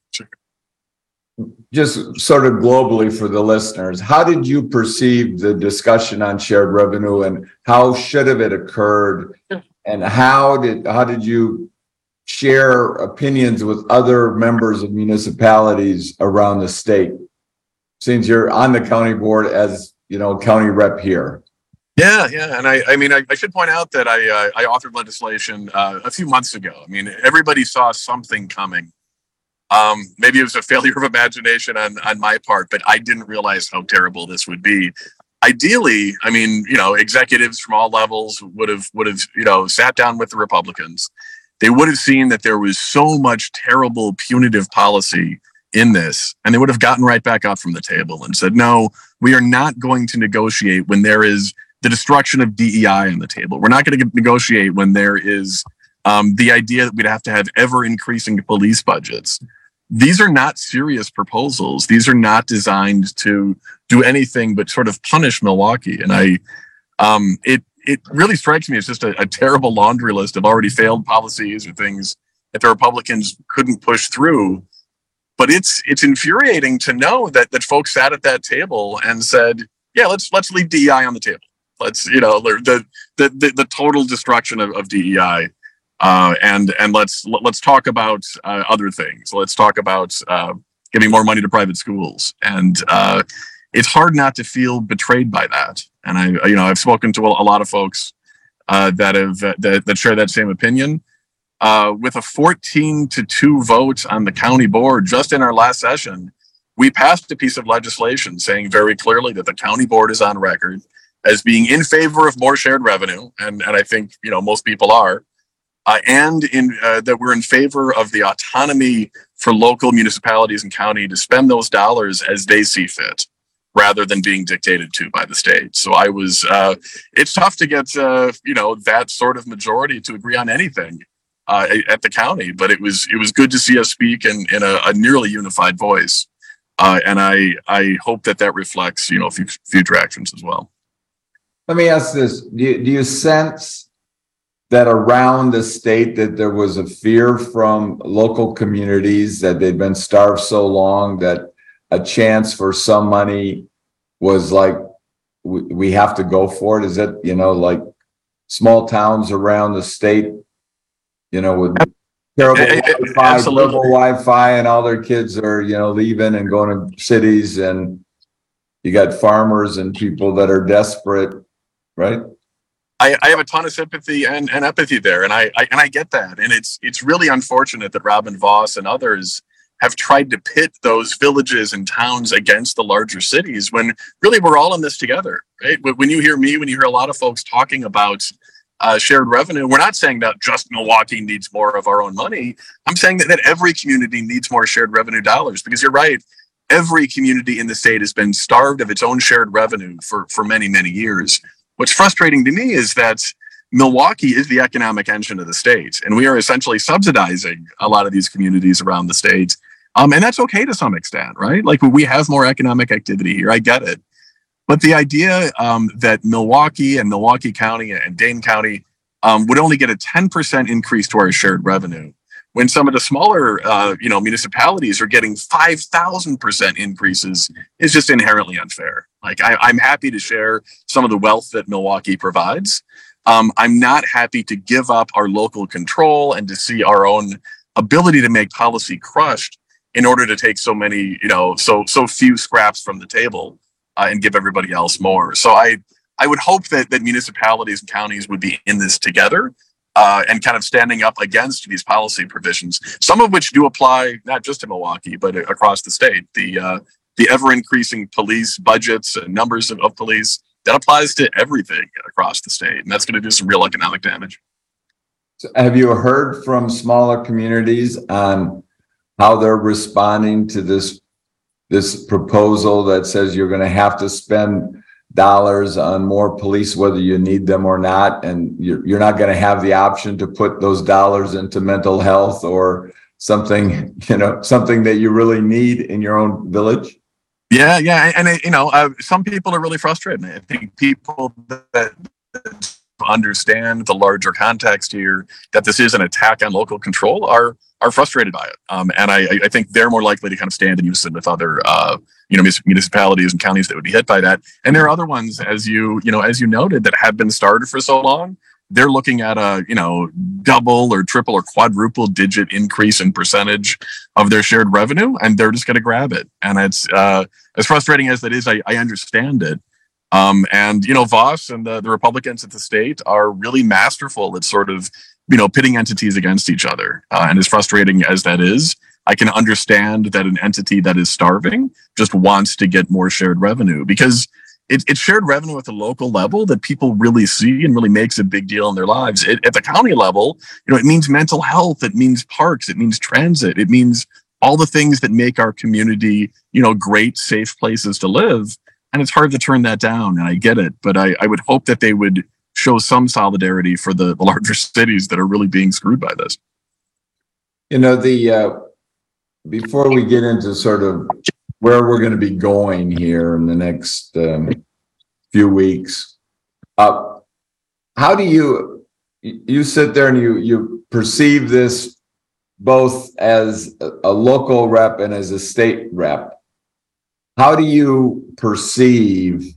Just sort of globally for the listeners, how did you perceive the discussion on shared revenue, and how should have it occurred? And how did you share opinions with other members of municipalities around the state, since you're on the county board as, county rep here? Yeah. And I should point out that I authored legislation a few months ago. I mean, everybody saw something coming. Maybe it was a failure of imagination on my part, but I didn't realize how terrible this would be. Ideally, executives from all levels would have sat down with the Republicans. They would have seen that there was so much terrible punitive policy in this, and they would have gotten right back up from the table and said, no, we are not going to negotiate when there is the destruction of DEI on the table. We're not going to negotiate when there is the idea that we'd have to have ever increasing police budgets. These are not serious proposals. These are not designed to do anything but sort of punish Milwaukee. And it really strikes me as just a terrible laundry list of already failed policies or things that the Republicans couldn't push through. But it's infuriating to know that folks sat at that table and said, yeah, let's leave DEI on the table. Let's, the total destruction of DEI. And let's talk about other things. Let's talk about giving more money to private schools. And it's hard not to feel betrayed by that. And I've spoken to a lot of folks that share that same opinion. With a 14-2 vote on the county board just in our last session, we passed a piece of legislation saying very clearly that the county board is on record as being in favor of more shared revenue, and I think most people are. And that we're in favor of the autonomy for local municipalities and county to spend those dollars as they see fit, rather than being dictated to by the state. So it's tough to get, that sort of majority to agree on anything at the county, but it was good to see us speak in a nearly unified voice. And I hope that reflects, future actions as well. Let me ask this. Do you sense that around the state that there was a fear from local communities that they'd been starved so long that a chance for some money was like, we have to go for it? Is it, like small towns around the state, with terrible Wi-Fi and all their kids are, leaving and going to cities, and you got farmers and people that are desperate, right? I have a ton of sympathy and empathy there, and I get that, and it's really unfortunate that Robin Vos and others have tried to pit those villages and towns against the larger cities when really we're all in this together, right? When you hear me, when you hear a lot of folks talking about shared revenue, we're not saying that just Milwaukee needs more of our own money. I'm saying that every community needs more shared revenue dollars, because you're right. Every community in the state has been starved of its own shared revenue for many, many years. What's frustrating to me is that Milwaukee is the economic engine of the state, and we are essentially subsidizing a lot of these communities around the state. And that's okay to some extent, right? Like, we have more economic activity here. I get it. But the idea that Milwaukee and Milwaukee County and Dane County would only get a 10% increase to our shared revenue, when some of the smaller, municipalities are getting 5,000% increases, is just inherently unfair. Like, I'm happy to share some of the wealth that Milwaukee provides. I'm not happy to give up our local control and to see our own ability to make policy crushed in order to take so many, so few scraps from the table and give everybody else more. So I would hope that municipalities and counties would be in this together. And kind of standing up against these policy provisions, some of which do apply not just to Milwaukee, but across the state. The ever-increasing police budgets and numbers of police, that applies to everything across the state, and that's going to do some real economic damage. So have you heard from smaller communities on how they're responding to this proposal that says you're going to have to spend dollars on more police, whether you need them or not, and you're not going to have the option to put those dollars into mental health or something, something that you really need in your own village? Yeah. And some people are really frustrated. I think people that understand the larger context here, that this is an attack on local control, are frustrated by it. And I think they're more likely to kind of stand in unison with other municipalities and counties that would be hit by that. And there are other ones, as you noted, that have been started for so long. They're looking at a double or triple or quadruple digit increase in percentage of their shared revenue, and they're just going to grab it. And it's as frustrating as that is, I understand it. And Vos and the Republicans at the state are really masterful at sort of pitting entities against each other. And as frustrating as that is, I can understand that an entity that is starving just wants to get more shared revenue, because it's shared revenue at the local level that people really see and really makes a big deal in their lives. At the county level, it means mental health, it means parks, it means transit, it means all the things that make our community, great, safe places to live. And it's hard to turn that down, and I get it. But I would hope that they would show some solidarity for the larger cities that are really being screwed by this. Before we get into sort of where we're going to be going here in the next few weeks, how do you sit there and you perceive this both as a local rep and as a state rep? How do you perceive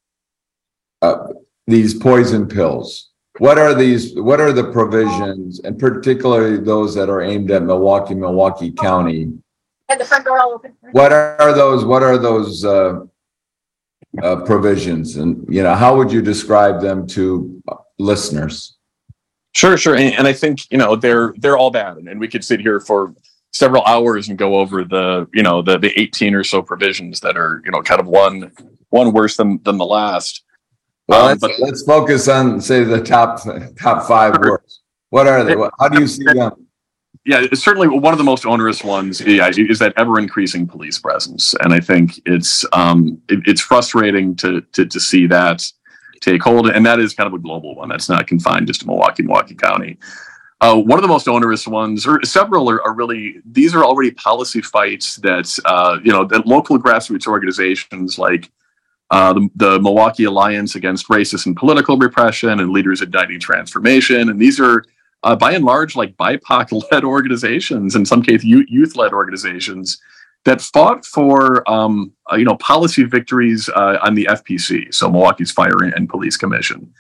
these poison pills? What are the provisions, and particularly those that are aimed at Milwaukee County? And the front door all open. What are those provisions, and how would you describe them to listeners? Sure. And I think, they're all bad. And we could sit here for several hours and go over the 18 or so provisions that are, kind of one worse than the last. Well, let's focus on, say, the top five words. What are they? How do you see them? Yeah, certainly one of the most onerous ones is that ever-increasing police presence, and I think it's frustrating to see that take hold, and that is kind of a global one. That's not confined just to Milwaukee County. One of the most onerous ones, or several, are really, these are already policy fights that that local grassroots organizations like the Milwaukee Alliance Against Racist and Political Repression, and Leaders Igniting Transformation. And these are, by and large, like BIPOC-led organizations, in some cases youth-led organizations, that fought for policy victories on the FPC, so Milwaukee's Fire and Police Commission.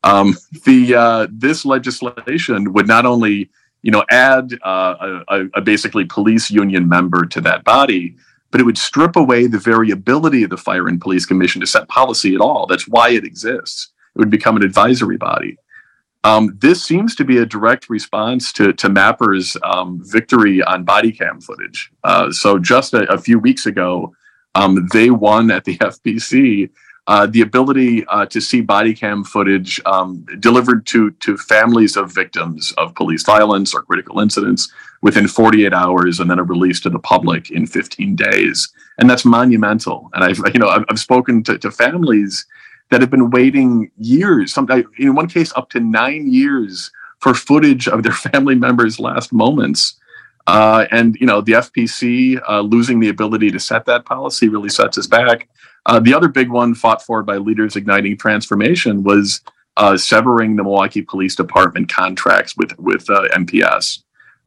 This legislation would not only add a basically police union member to that body, but it would strip away the very ability of the Fire and Police Commission to set policy at all. That's why it exists. It would become an advisory body. This seems to be a direct response to MAPPR's victory on body cam footage. So just a few weeks ago, they won at the FPC the ability to see body cam footage delivered to families of victims of police violence or critical incidents within 48 hours, and then a release to the public in 15 days. And that's monumental. And I've spoken to families that have been waiting years, sometimes in one case up to 9 years, for footage of their family members' last moments. And the FPC losing the ability to set that policy really sets us back. The other big one fought for by Leaders Igniting Transformation was severing the Milwaukee Police Department contracts with MPS.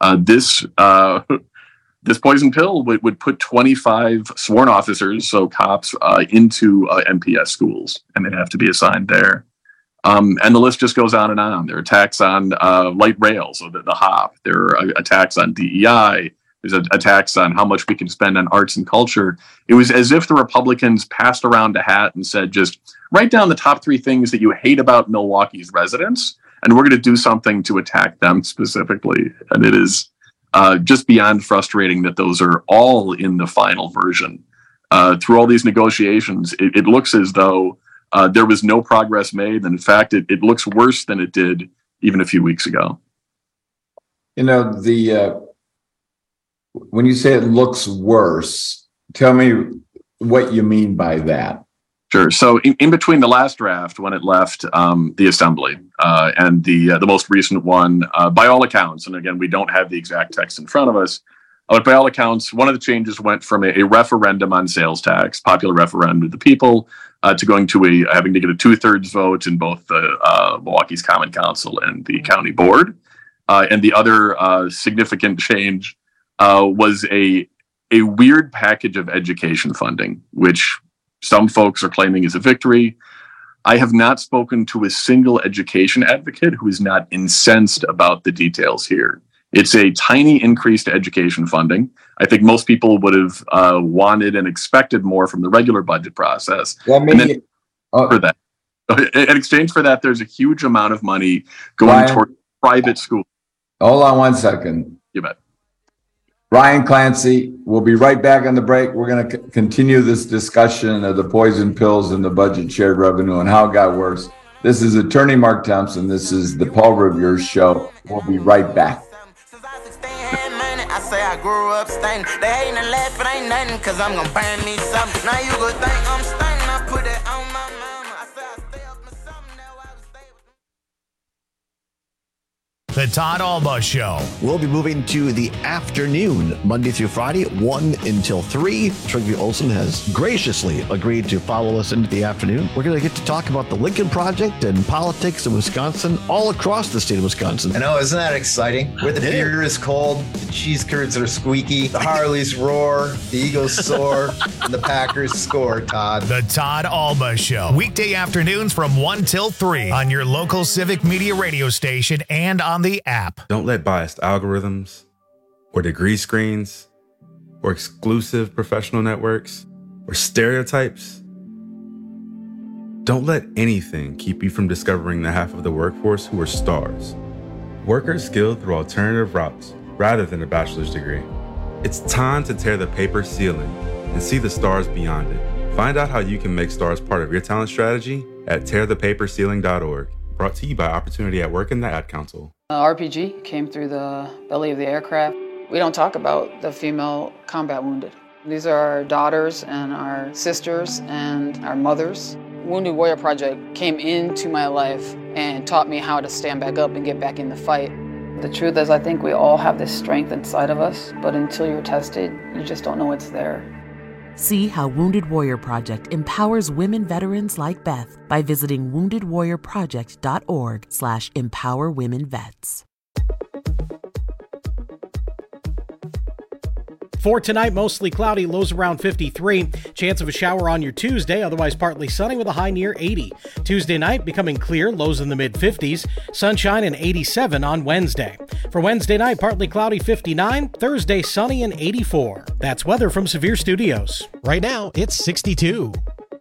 This poison pill would put 25 sworn officers, so cops, into MPS schools, and they'd have to be assigned there. And the list just goes on and on. There are attacks on light rail, so the HOP. There are attacks on DEI. There's attacks on how much we can spend on arts and culture. It was as if the Republicans passed around a hat and said, just write down the top 3 things that you hate about Milwaukee's residents, and we're going to do something to attack them specifically. And it is just beyond frustrating that those are all in the final version. Through all these negotiations, it looks as though there was no progress made. And in fact, it looks worse than it did even a few weeks ago. When you say it looks worse, tell me what you mean by that. Sure. So in between the last draft, when it left the assembly, and the most recent one, by all accounts, and again, we don't have the exact text in front of us, but by all accounts, one of the changes went from a referendum on sales tax, popular referendum of the people, to going to having to get a 2/3 vote in both Milwaukee's Common Council and the county board. And the other significant change was a weird package of education funding, which some folks are claiming is a victory. I have not spoken to a single education advocate who is not incensed about the details here. It's a tiny increase to education funding. I think most people would have wanted and expected more from the regular budget process. In exchange for that, there's a huge amount of money going toward private schools. Hold on one second. You bet. Ryan Clancy, we'll be right back on the break. We're going to continue this discussion of the poison pills and the budget shared revenue and how it got worse. This is Attorney Mark Thompson. This is the Paul Revere Show. We'll be right back. I say I grew up stunning. They hating and laughing, ain't nothing, cause I'm gonna burn me something. Now you go think I'm stunning, I put it on my mama. I say I stay up for something, now I was stay with The Todd Alba Show. We'll be moving to the afternoon, Monday through Friday, 1 until 3. Trygve Olsen has graciously agreed to follow us into the afternoon. We're going to get to talk about the Lincoln Project and politics in Wisconsin, all across the state of Wisconsin. I know, isn't that exciting? Where the beer is cold, the cheese curds are squeaky, the Harleys roar, the Eagles soar, and the Packers score, Todd. The Todd Alba Show. Weekday afternoons from 1 till 3 on your local Civic Media radio station and on the app. Don't let biased algorithms or degree screens or exclusive professional networks or stereotypes. Don't let anything keep you from discovering the half of the workforce who are stars. Workers skilled through alternative routes rather than a bachelor's degree. It's time to tear the paper ceiling and see the stars beyond it. Find out how you can make stars part of your talent strategy at tearthepaperceiling.org. Brought to you by Opportunity at Work and the Ad Council. RPG came through the belly of the aircraft. We don't talk about the female combat wounded. These are our daughters and our sisters and our mothers. Wounded Warrior Project came into my life and taught me how to stand back up and get back in the fight. The truth is, I think we all have this strength inside of us, but until you're tested, you just don't know it's there. See how Wounded Warrior Project empowers women veterans like Beth by visiting woundedwarriorproject.org/empowerwomenvets. For tonight, mostly cloudy, lows around 53. Chance of a shower on your Tuesday, otherwise partly sunny with a high near 80. Tuesday night, becoming clear, lows in the mid-50s. Sunshine and 87 on Wednesday. For Wednesday night, partly cloudy, 59. Thursday, sunny and 84. That's weather from Severe Studios. Right now, it's 62.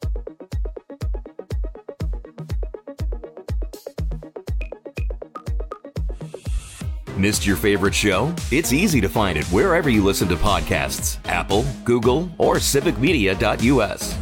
Missed your favorite show? It's easy to find it wherever you listen to podcasts. Apple, Google, or civicmedia.us.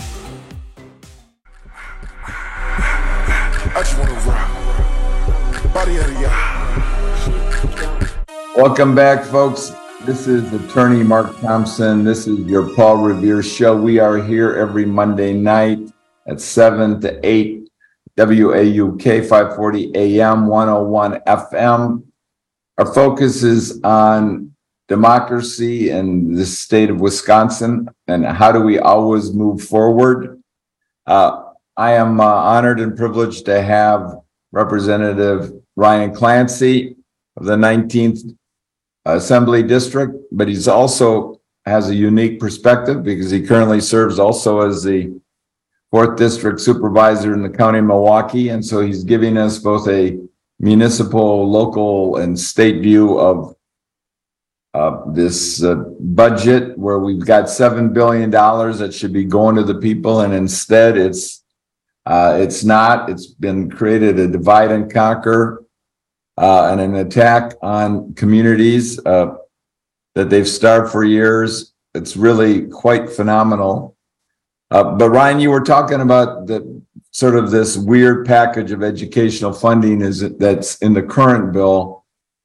I just want to rock. Body out of Welcome back, folks. This is attorney Mark Thompson. This is your Paul Revere Show. We are here every Monday night at 7 to 8, WAUK 540 AM, 101 FM. Our focus is on democracy in the state of Wisconsin and how do we always move forward. I am honored and privileged to have Representative Ryan Clancy of the 19th Assembly District, but he's also has a unique perspective because he currently serves also as the 4th District Supervisor in the County of Milwaukee. And so he's giving us both a municipal, local, and state view of this budget where we've got $7 billion that should be going to the people, and instead it's not. It's been created a divide and conquer and an attack on communities that they've starved for years. It's really quite phenomenal. But Ryan, you were talking about the sort of this weird package of educational funding that's in the current bill.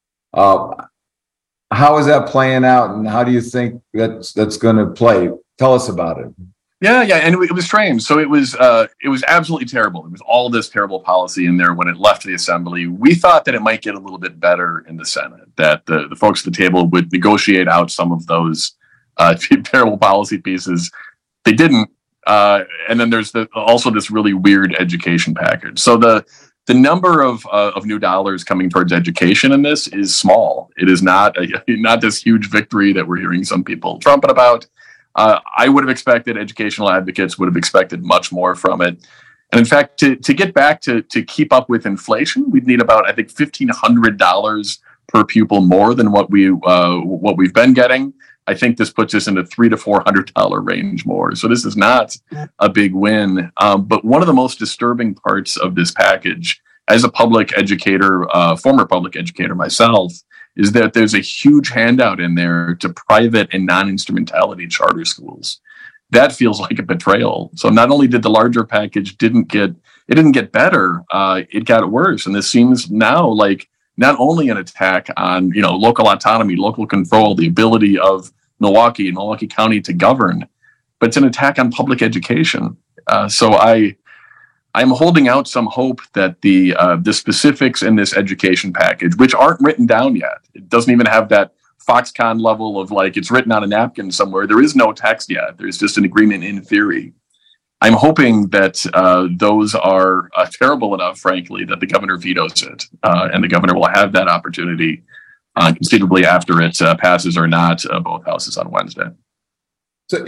How is that playing out, and how do you think that's going to play? Tell us about it. Yeah, and it was strange. So it was absolutely terrible. There was all this terrible policy in there when it left the assembly. We thought that it might get a little bit better in the Senate, that the folks at the table would negotiate out some of those terrible policy pieces. They didn't. And then there's also this really weird education package. So the number of new dollars coming towards education in this is small. It is not this huge victory that we're hearing some people trumpet about. I would have expected educational advocates would have expected much more from it. And in fact, to get back to keep up with inflation, we'd need about, I think, $1,500 per pupil more than what we've been getting. I think this puts us in the $300 to $400 range more. So this is not a big win. But one of the most disturbing parts of this package, as a public educator, former public educator myself, is that there's a huge handout in there to private and non-instrumentality charter schools. That feels like a betrayal. So not only did the larger package didn't get better, it got worse. And this seems now like not only an attack on, local autonomy, local control, the ability of Milwaukee and Milwaukee County to govern, but it's an attack on public education. So I'm holding out some hope that the specifics in this education package, which aren't written down yet, it doesn't even have that Foxconn level of like it's written on a napkin somewhere. There is no text yet. There's just an agreement in theory. I'm hoping that those are terrible enough, frankly, that the governor vetoes it, and the governor will have that opportunity conceivably after it passes or not both houses on Wednesday. So,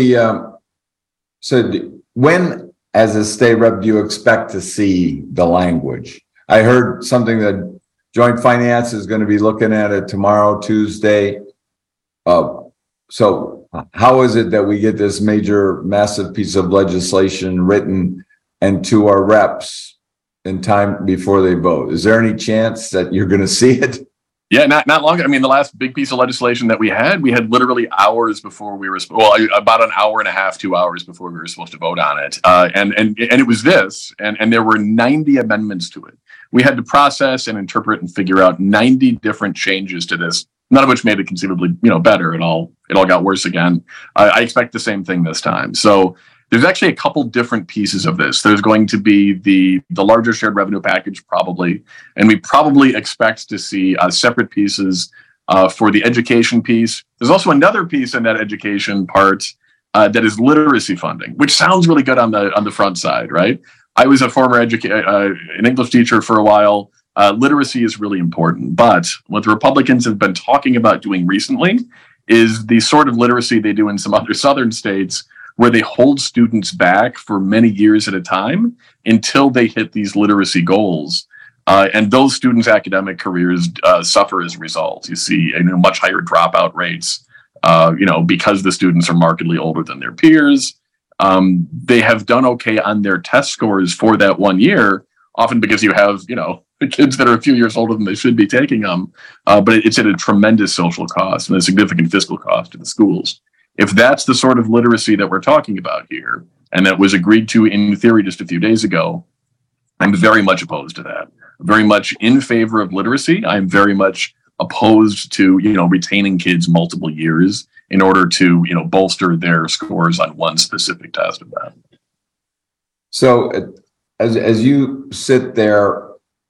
when, as a state rep, do you expect to see the language? I heard something that Joint Finance is going to be looking at it tomorrow, Tuesday. So how is it that we get this major, massive piece of legislation written and to our reps in time before they vote? Is there any chance that you're going to see it? Yeah, not long. I mean, the last big piece of legislation that we had literally hours before we were, about an hour and a half, 2 hours before we were supposed to vote on it. And it was this, and there were 90 amendments to it. We had to process and interpret and figure out 90 different changes to this, none of which made it conceivably, better. It all got worse again. I expect the same thing this time. So there's actually a couple different pieces of this. There's going to be the larger shared revenue package, probably, and we probably expect to see separate pieces for the education piece. There's also another piece in that education part that is literacy funding, which sounds really good on the front side, right? I was a former an English teacher for a while. Literacy is really important, but what the Republicans have been talking about doing recently is the sort of literacy they do in some other southern states, where they hold students back for many years at a time until they hit these literacy goals. And those students' academic careers suffer as a result. You see much higher dropout rates, because the students are markedly older than their peers. They have done okay on their test scores for that 1 year, often because you have, kids that are a few years older than they should be taking them. But it's at a tremendous social cost and a significant fiscal cost to the schools. If that's the sort of literacy that we're talking about here, and that was agreed to in theory just a few days ago, I'm very much opposed to that. Very much in favor of literacy. I'm very much opposed to, retaining kids multiple years in order to, bolster their scores on one specific test of that. So as you sit there,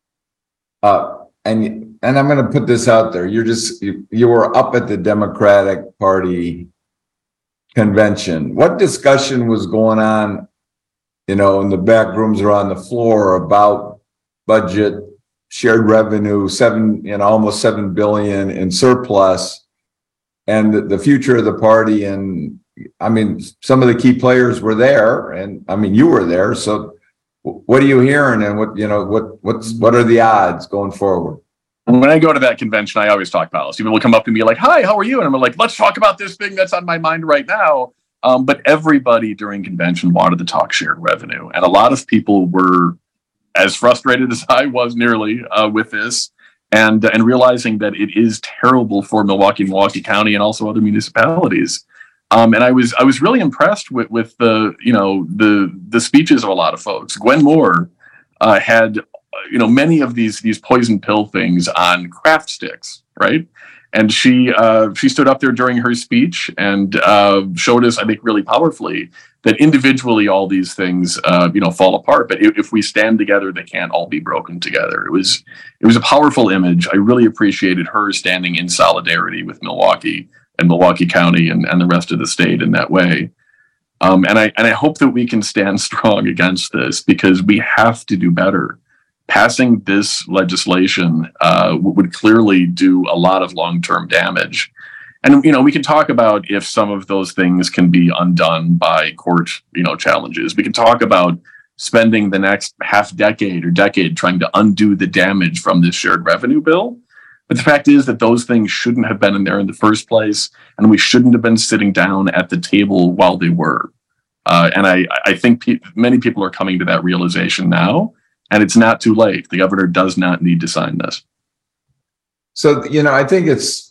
and I'm going to put this out there, you were up at the Democratic Party convention. What discussion was going on, in the back rooms or on the floor about budget, shared revenue, almost $7 billion in surplus, and the future of the party? And I mean, some of the key players were there, and I mean, you were there. So what are you hearing, and what are the odds going forward? When I go to that convention, I always talk policy. People will come up to me like, "Hi, how are you?" And I'm like, "Let's talk about this thing that's on my mind right now." But everybody during convention wanted to talk shared revenue, and a lot of people were as frustrated as I was nearly with this, and realizing that it is terrible for Milwaukee County, and also other municipalities. And I was really impressed with the speeches of a lot of folks. Gwen Moore had many of these poison pill things on craft sticks, right? And she stood up there during her speech and showed us, I think, really powerfully that individually all these things fall apart, but if we stand together, they can't all be broken together. It was a powerful image. I really appreciated her standing in solidarity with Milwaukee and Milwaukee County and the rest of the state in that way. And I hope that we can stand strong against this, because we have to do better. Passing this legislation would clearly do a lot of long-term damage. And, we can talk about if some of those things can be undone by court, challenges. We can talk about spending the next half decade or decade trying to undo the damage from this shared revenue bill. But the fact is that those things shouldn't have been in there in the first place, and we shouldn't have been sitting down at the table while they were. And I think many people are coming to that realization now, and it's not too late. The governor does not need to sign this. So, I think it's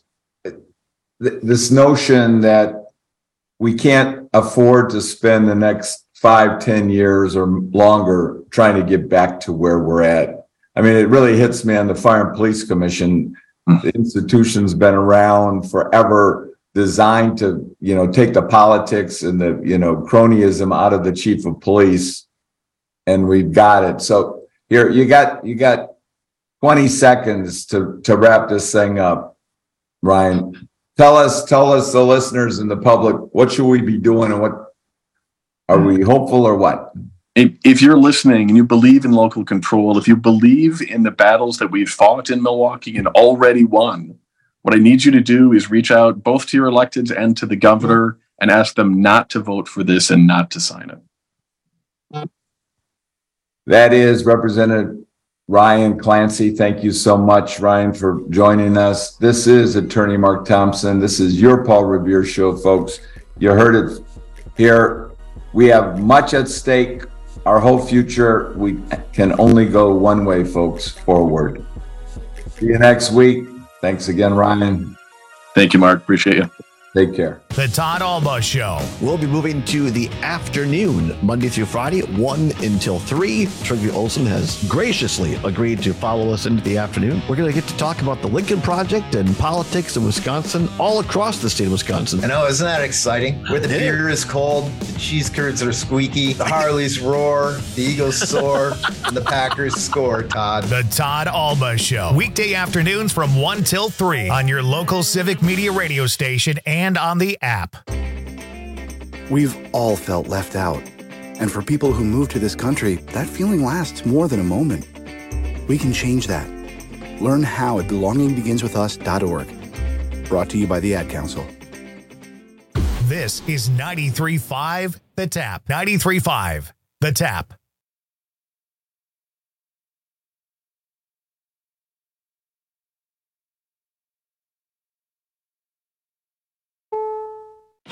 this notion that we can't afford to spend the next 5-10 years or longer trying to get back to where we're at. I mean, it really hits me on the Fire and Police Commission. The institution's been around forever, designed to, take the politics and the, cronyism out of the chief of police, and we've got it. So here, you got 20 seconds to wrap this thing up, Ryan. Tell us, the listeners and the public, what should we be doing, and what are we hopeful, or what? If you're listening and you believe in local control, if you believe in the battles that we've fought in Milwaukee and already won, what I need you to do is reach out both to your electeds and to the governor and ask them not to vote for this and not to sign it. That is Representative Ryan Clancy. Thank you so much, Ryan, for joining us. This is Attorney Mark Thompson. This is your Paul Revere Show, folks. You heard it here. We have much at stake. Our whole future, we can only go one way, folks, forward. See you next week. Thanks again, Ryan. Thank you, Mark. Appreciate you. Take care. The Todd Alba Show. We'll be moving to the afternoon, Monday through Friday, 1 until 3. Trygve Olsen has graciously agreed to follow us into the afternoon. We're going to get to talk about the Lincoln Project and politics in Wisconsin, all across the state of Wisconsin. I know, isn't that exciting? Where the beer is cold, the cheese curds are squeaky, the Harleys roar, the Eagles soar, and the Packers score, Todd. The Todd Alba Show. Weekday afternoons from 1 till 3 on your local Civic Media radio station and on the app. We've all felt left out. And for people who move to this country, that feeling lasts more than a moment. We can change that. Learn how at belongingbeginswithus.org. Brought to you by the Ad Council. This is 93.5 The Tap. 93.5 The Tap.